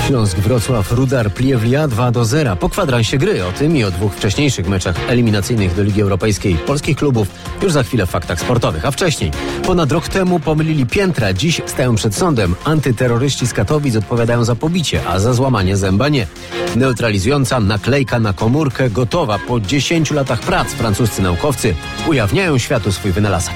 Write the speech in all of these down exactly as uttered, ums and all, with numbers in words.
Śląsk-Wrocław, Rudar Pliewlia dwa do zera. Po kwadransie gry o tym i o dwóch wcześniejszych meczach eliminacyjnych do Ligi Europejskiej polskich klubów już za chwilę w faktach sportowych. A wcześniej, ponad rok temu pomylili piętra, dziś stają przed sądem. Antyterroryści z Katowic odpowiadają za pobicie, a za złamanie zęba nie. Neutralizująca naklejka na komórkę gotowa. Po dziesięciu latach prac francuscy naukowcy ujawniają światu swój wynalazek.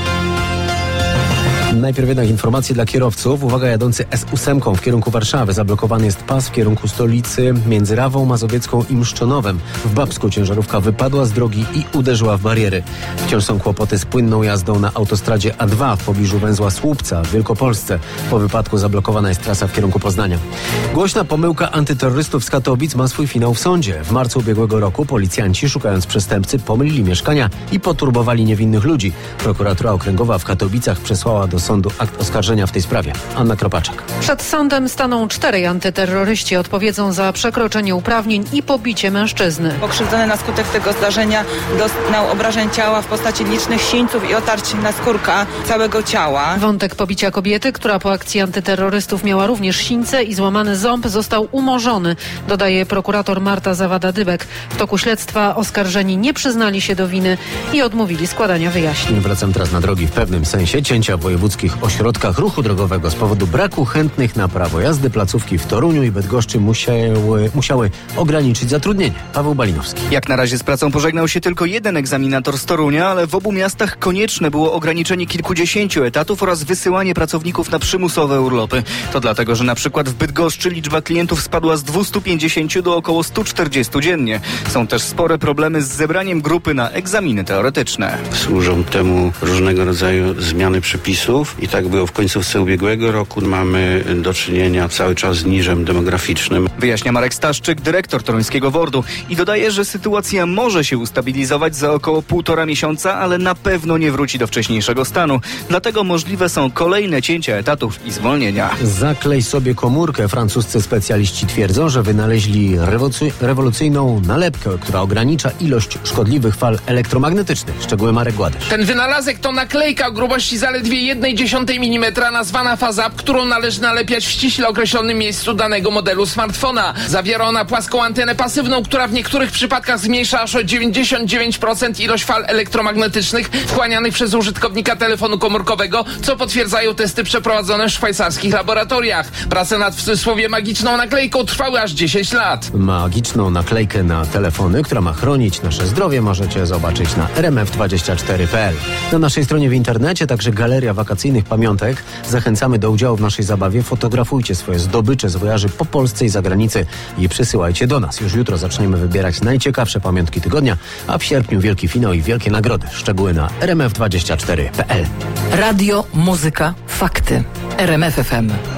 Najpierw jednak informacje dla kierowców. Uwaga, jadący S osiem w kierunku Warszawy. Zablokowany jest pas w kierunku stolicy między Rawą Mazowiecką i Mszczonowem. W Babsku ciężarówka wypadła z drogi i uderzyła w bariery. Wciąż są kłopoty z płynną jazdą na autostradzie A dwa w pobliżu węzła Słupca w Wielkopolsce. Po wypadku zablokowana jest trasa w kierunku Poznania. Głośna pomyłka antyterrorystów z Katowic ma swój finał w sądzie. W marcu ubiegłego roku policjanci, szukając przestępcy, pomylili mieszkania i poturbowali niewinnych ludzi. Prokuratura okręgowa w Katowicach przesłała do sądu akt oskarżenia w tej sprawie. Anna Kropaczek. Przed sądem staną czterej antyterroryści. Odpowiedzą za przekroczenie uprawnień i pobicie mężczyzny. Pokrzywdzony na skutek tego zdarzenia doznał obrażeń ciała w postaci licznych sińców i otarć naskórka całego ciała. Wątek pobicia kobiety, która po akcji antyterrorystów miała również sińce i złamany ząb, został umorzony, dodaje prokurator Marta Zawada-Dybek. W toku śledztwa oskarżeni nie przyznali się do winy i odmówili składania wyjaśnień. Wracam teraz na drogi. W pewnym sensie cięcia w wojewódzkich ośrodkach ruchu drogowego z powodu braku chętnych na prawo jazdy placówki w Toruniu i Bydgoszczy musiały, musiały ograniczyć zatrudnienie. Paweł Balinowski. Jak na razie z pracą pożegnał się tylko jeden egzaminator z Torunia, ale w obu miastach konieczne było ograniczenie kilkudziesięciu etatów oraz wysyłanie pracowników na przymusowe urlopy. To dlatego, że na przykład w Bydgoszczy liczba klientów spadła z dwustu pięćdziesięciu do około stu czterdziestu dziennie. Są też spore problemy z zebraniem grupy na egzaminy teoretyczne. Służą temu różnego rodzaju zmiany przepisów i tak było w końcówce ubiegłego roku. Mamy do czynienia cały czas z niżem demograficznym. Wyjaśnia Marek Staszczyk, dyrektor toruńskiego wordu, i dodaje, że sytuacja może się ustabilizować za około półtora miesiąca, ale na pewno nie wróci do wcześniejszego stanu. Dlatego możliwe są kolejne cięcia etatów i zwolnienia. Zaklej sobie komórkę. Francuscy specjaliści twierdzą, że wynaleźli rewolucy- rewolucyjną nalepkę, która ogranicza ilość szkodliwych fal elektromagnetycznych. Szczegóły Marek Gładysz. Ten wynalazek to naklejka o grubości zaledwie jednej dziesiątej milimetra nazwana FaZap, którą należy nalepiać w ściśle określonym miejscu danego modelu smartfona. Zawiera ona płaską antenę pasywną, która w niektórych przypadkach zmniejsza aż o dziewięćdziesiąt dziewięć procent ilość fal elektromagnetycznych wchłanianych przez użytkownika telefonu komórkowego, co potwierdzają testy przeprowadzone w szwajcarskich laboratoriach. Prace nad w cudzysłowie magiczną naklejką trwały aż dziesięć lat. Magiczną naklejkę na telefony, która ma chronić nasze zdrowie, możecie zobaczyć na r m f dwadzieścia cztery kropka p l. Na naszej stronie w internecie także galeria wakacyjnych pamiątek. Zachęcamy do udziału w naszej zabawie. Fotografujcie swoje zdobycze z wojaży po Polsce i zagranicy i przysyłajcie do nas. Już jutro zaczniemy wybierać najciekawsze pamiątki tygodnia, a w sierpniu wielki finał i wielkie nagrody. Szczegóły na r m f dwadzieścia cztery kropka p l. Radio, muzyka, fakty. R M F F M.